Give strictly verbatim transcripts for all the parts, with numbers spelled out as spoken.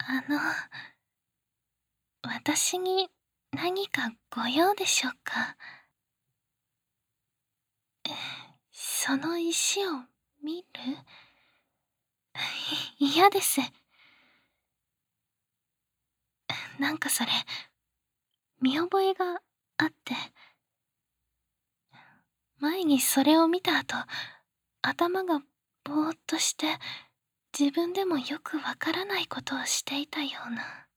あの、私に何かご用でしょうか？その石を見る？嫌です。なんかそれ、見覚えがあって。前にそれを見た後、頭がぼーっとして、自分でもよくわからないことをしていたような。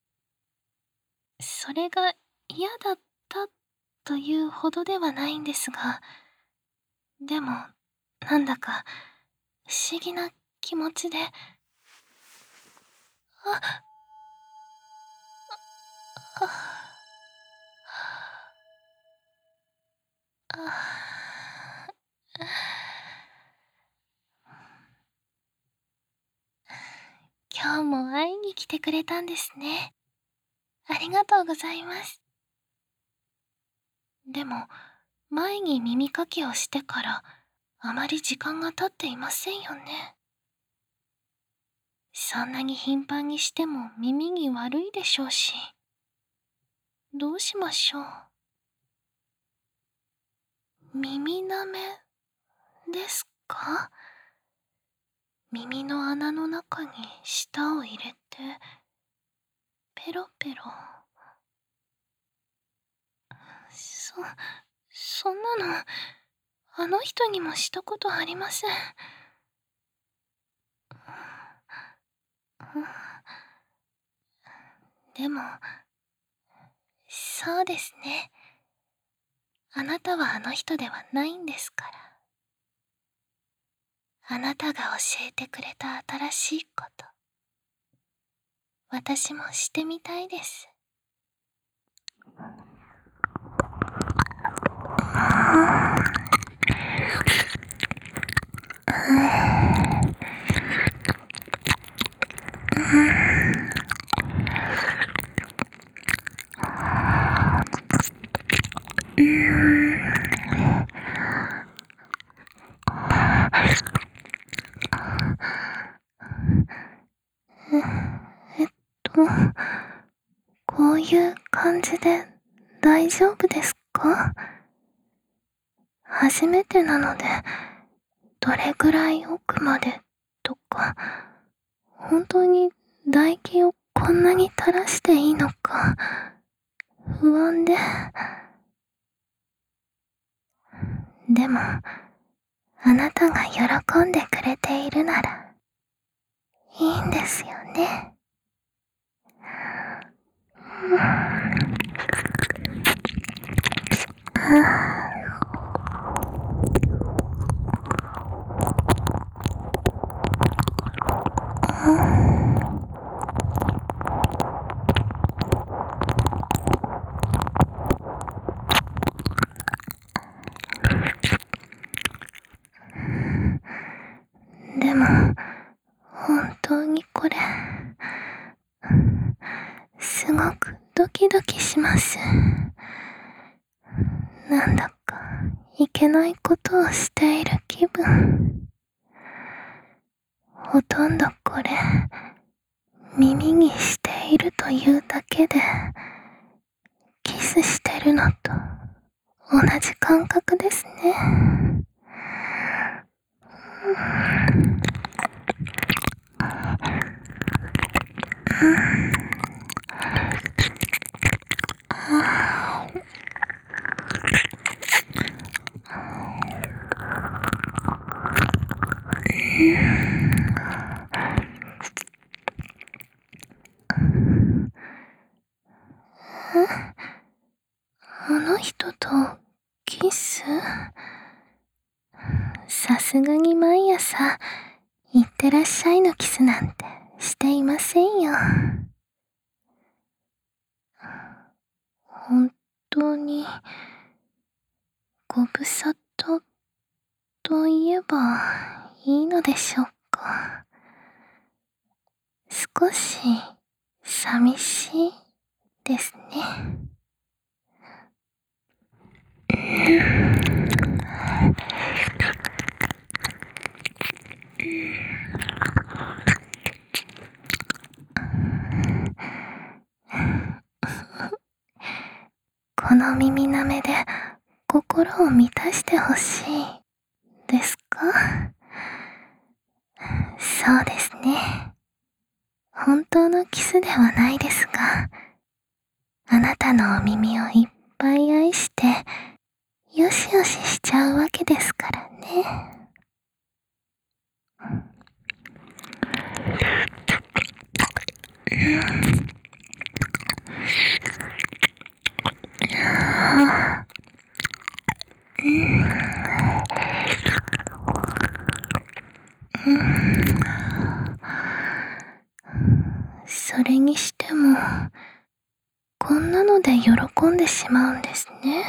それが嫌だったというほどではないんですが、でも、なんだか不思議な気持ちで。あ、あ、あ、今日も会いに来てくれたんですね。ありがとうございます。でも、前に耳かきをしてから、あまり時間が経っていませんよね。そんなに頻繁にしても耳に悪いでしょうし。どうしましょう。耳なめですか？耳の穴の中に舌を入れて、ペロペロ。そ、そんなの、あの人にもしたことありません。でも、そうですね。あなたはあの人ではないんですから。あなたが教えてくれた新しいこと、私もしてみたいです。えっと、こういう感じで大丈夫ですか？初めてなので、どれぐらい奥までとか、本当に唾液をこんなに垂らしていいのか、不安で。でも、あなたが喜んでくれているなら、いいんですよね。でも、本当にこれ、すごくドキドキします。なんだかいけないことをしている気分。ほとんどこれ、耳にしているというだけで、キスしてるのと同じ感覚ですね。あの人とキス？さすがに毎朝、いってらっしゃいのキスなんてしていませんよ。本当に、ご無沙汰と言えばいいのでしょうか。少し寂しいですね。 この耳なめで心を満たしてほしいですか？そうですね。本当のキスではないですが、あなたのお耳をいっぱい愛して、よしよししちゃうわけですからね。それにしても、こんなので喜んでしまうんですね。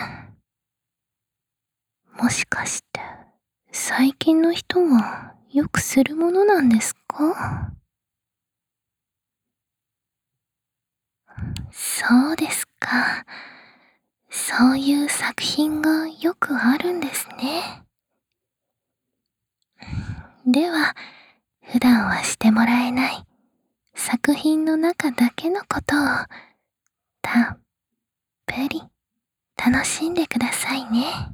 もしかして、最近の人はよくするものなんですか？そうですか。そういう作品がよくあるんですね。では、普段はしてもらえない作品の中だけのことをたっぷり楽しんでくださいね。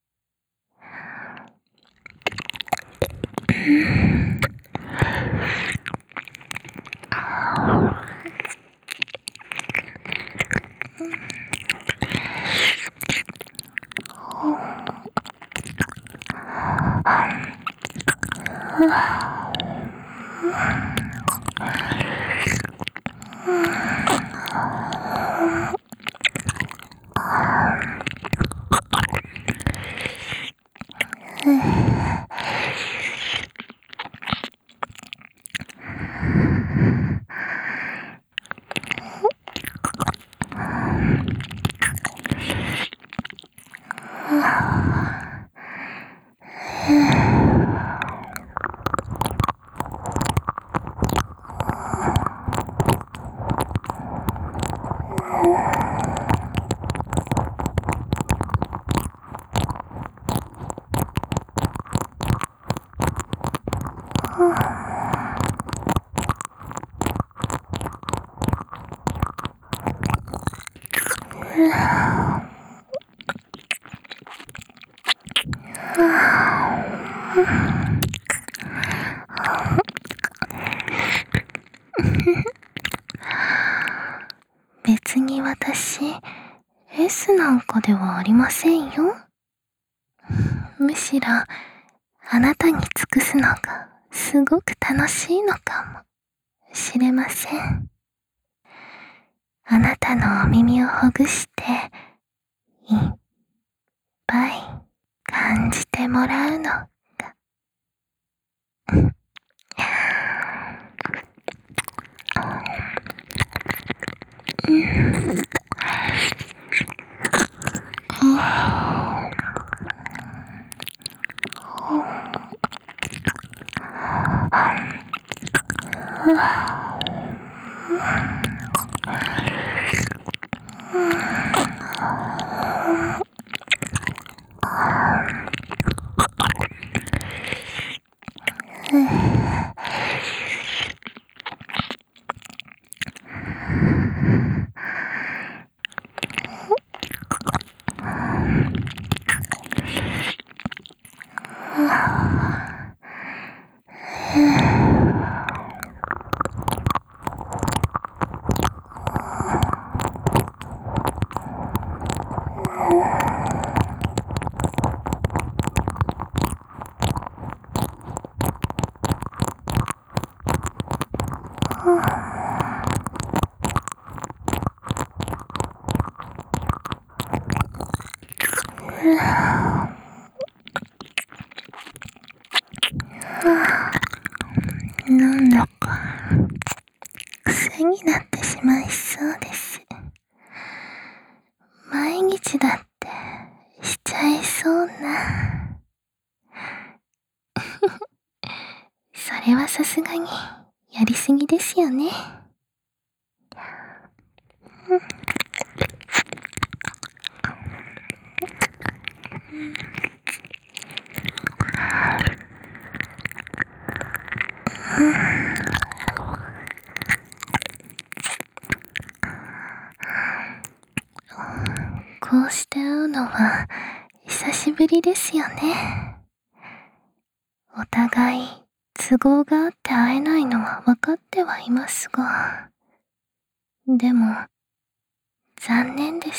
別に私、S なんかではありませんよ。むしろ、あなたに尽くすのがすごく楽しいのかもしれません。あなたのお耳をほぐして、いっぱい感じてもらうのが。なんだか癖になってしまいそうです。毎日だってしちゃいそうな。それはさすがにやりすぎですよね。こううして会うのは久しぶりですよね。お互い都合があって会えないのは分かってはいますが、でも残念です。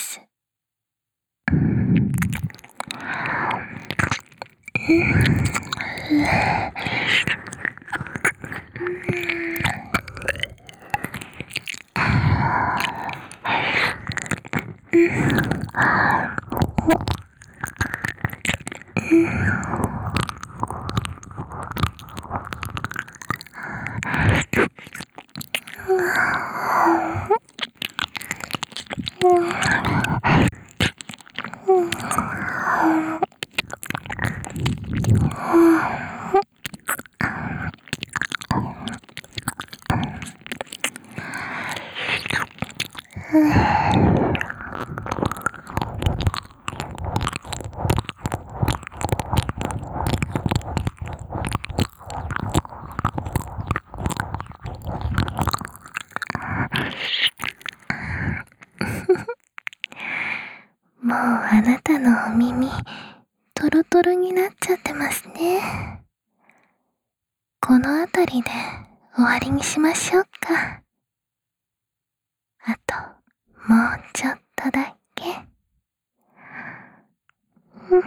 もうあなたのお耳トロトロになっちゃってますね。このあたりで終わりにしましょうか。あともうちょっとだけ。うん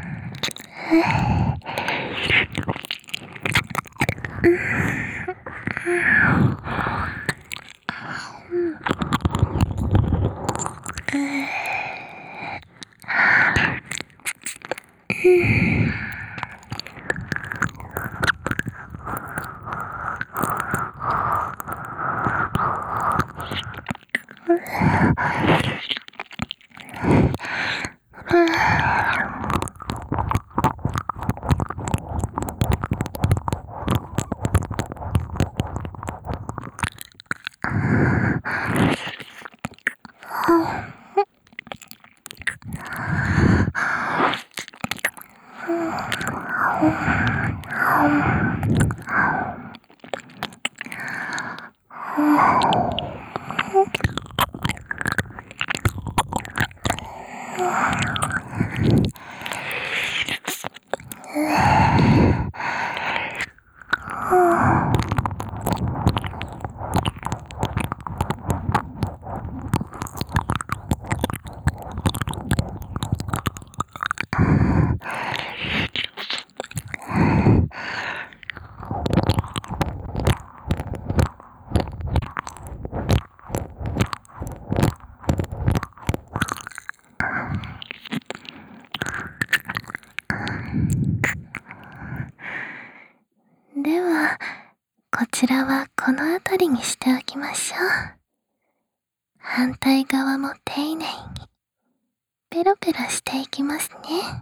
では、こちらはこの辺りにしておきましょう。反対側も丁寧にペロペロしていきますね。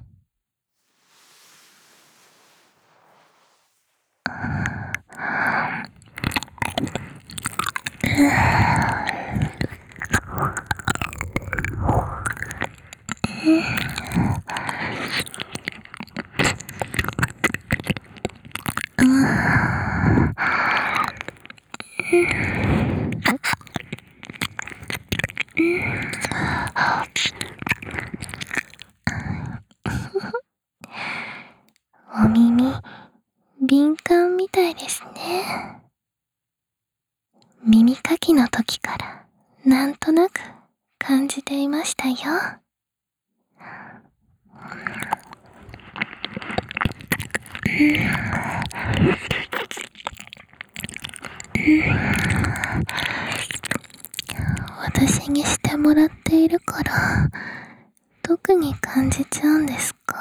お耳、敏感みたいですね。耳かきの時からなんとなく感じていましたよ。私にしてもらっているから特に感じちゃうんですか？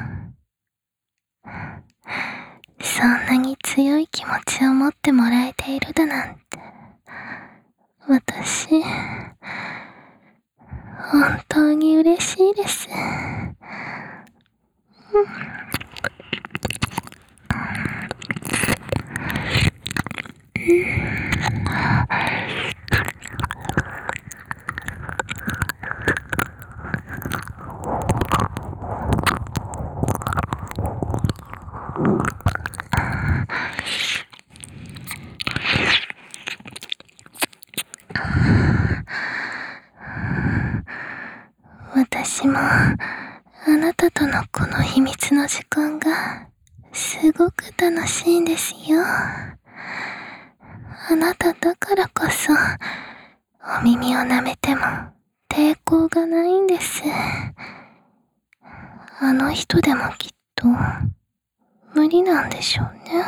そんなに強い気持ちを持ってもらえているだなんて、私本当に嬉しいです。私私もあなたとのこの秘密の時間がすごく楽しいんですよ。あなただからこそお耳を舐めても抵抗がないんです。あの人でもきっと無理なんでしょうね。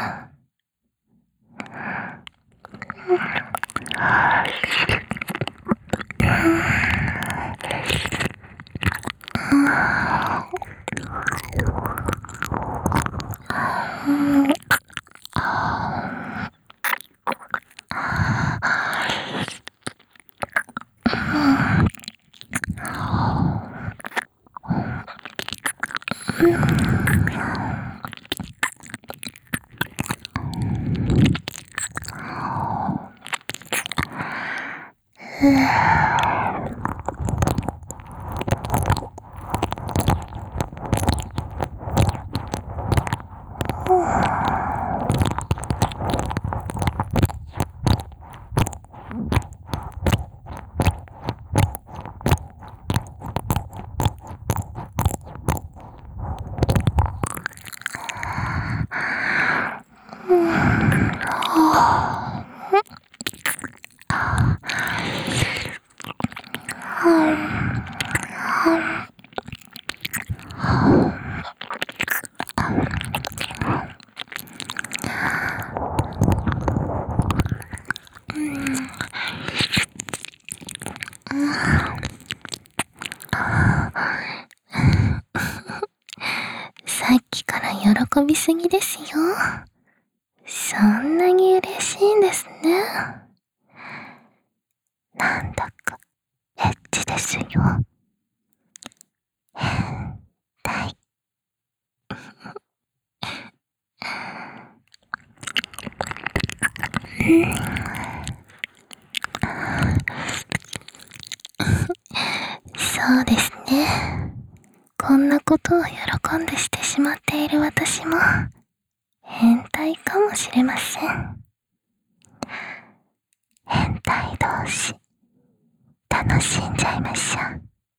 さっきから喜びすぎですよ。そんなに嬉しいんですね。なんだかエッチですよ。変態。そうですね。こんなことを喜んでしてしまっている私も変態かもしれません。変態同士楽しんじゃいましょう。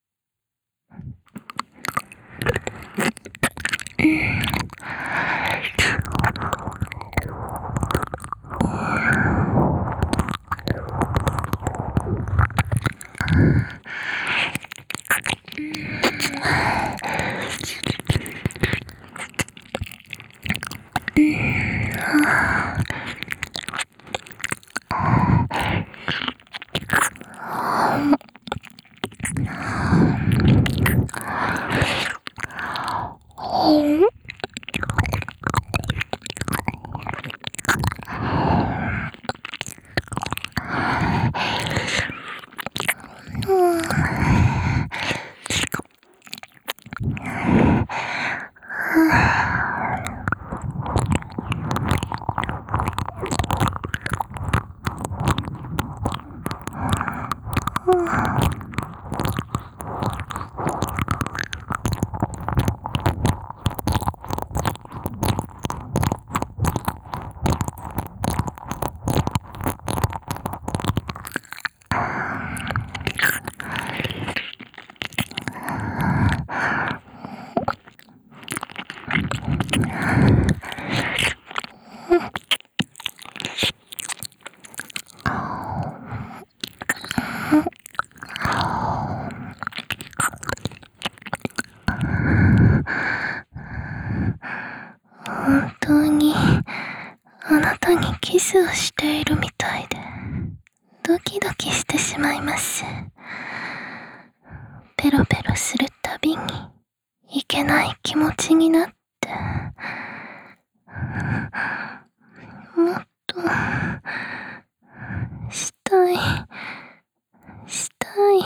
本当にあなたにキスをしているみたいでドキドキしてしまいます。ペロペロするたびにいけない気持ちになって、もっとしたいしたい。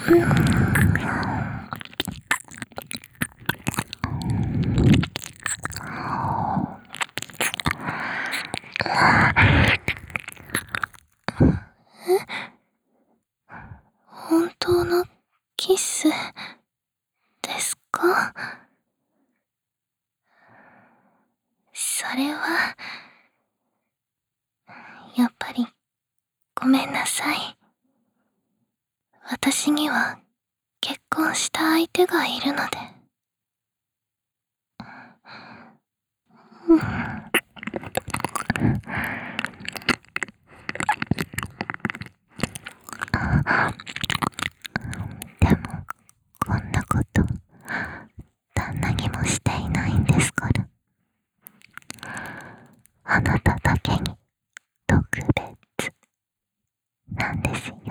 本当のキスですか？それは、やっぱりごめんなさい。私には結婚した相手がいるので。うん、でもこんなこと旦那にもしていないんですから。あなただけに特別なんですよ。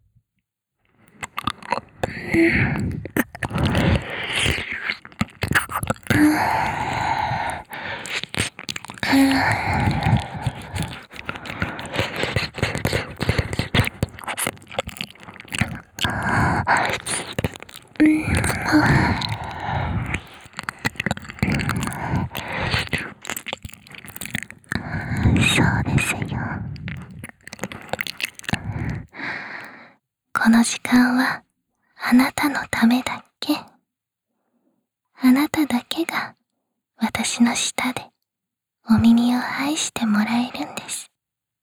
そうですよ。この時間はあなたのためだけ。あなただけが私の舌でお耳を拝してもらえるんです。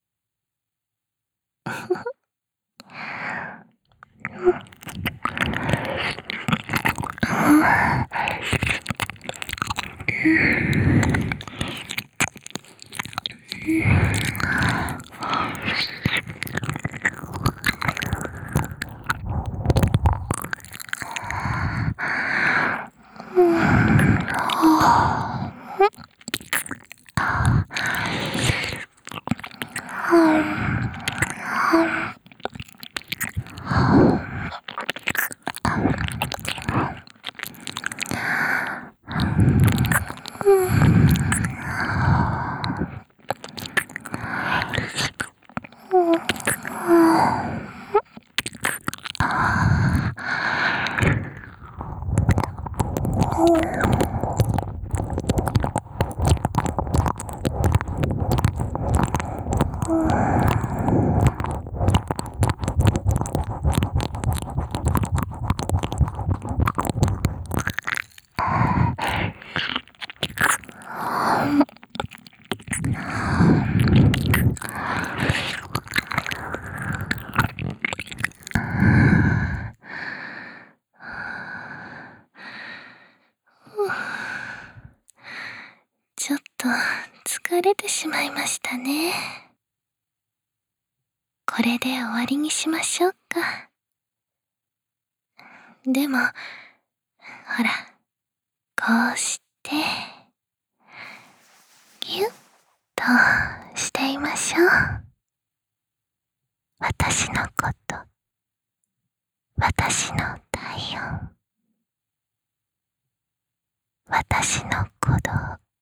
ちょっと疲れてしまいましたね。これで終わりにしましょうか。でも、ほら、こうして、ぎゅっとしていましょう。私のこと、私の体温、私の鼓動、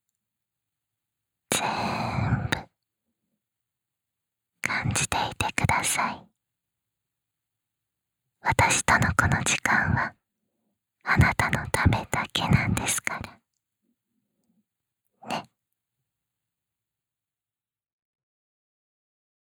全部感じていてください。私とのこの時間はあなたのためだけなんですから。